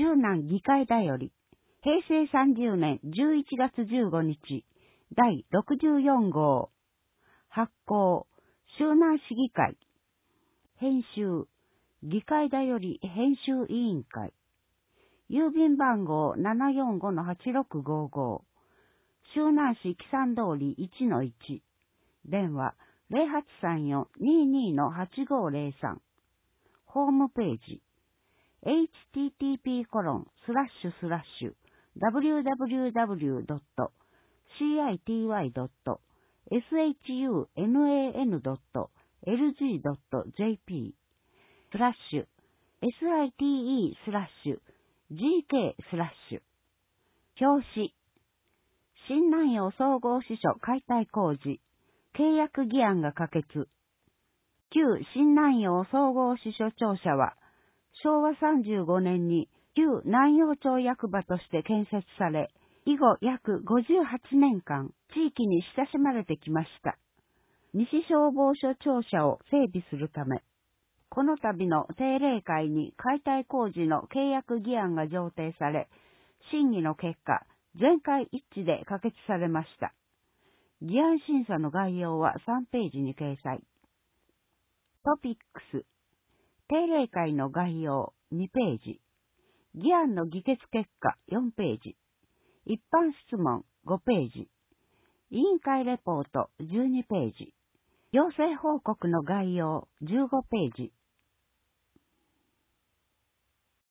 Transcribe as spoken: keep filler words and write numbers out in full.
周南議会だより、へいせいさんじゅうねんじゅういちがつじゅうごにち、だいろくじゅうよんごう、発行、周南市議会、編集、議会だより編集委員会、郵便番号 ななよんごのはちろくごご、周南市木山通り いちのいち、電話 ゼロはちさんよん にーにーのはちごゼロさん、ホームページ、エイチティーティーピーコロンスラッシュスラッシュダブリューダブリューダブリュードットシーアイティーワイドットエスエイチユーエヌエーエヌドットエルジードットジェーピースラッシュ エスアイティーイー スラッシュ ジーケー スラッシュ表紙新南陽総合支所解体工事契約議案が可決。旧新南陽総合支所庁舎はしょうわさんじゅうごねんに旧南陽町役場として建設され、以後約ごじゅうはちねんかん地域に親しまれてきました。西消防署庁舎を整備するため、この度の定例会に解体工事の契約議案が上呈され、審議の結果、全会一致で可決されました。議案審査の概要はさんページに掲載。トピックス。定例会の概要にページ。議案の議決結果よんページ。一般質問ごページ。委員会レポートじゅうにページ。行政報告の概要じゅうごページ。